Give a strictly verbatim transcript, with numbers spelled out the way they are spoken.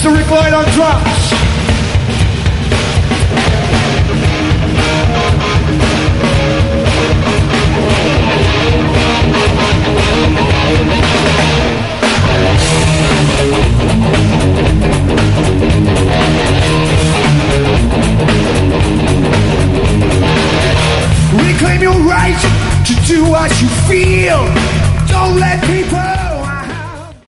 Mystery Void on drums. Reclaim your right to do what you feel. Don't let people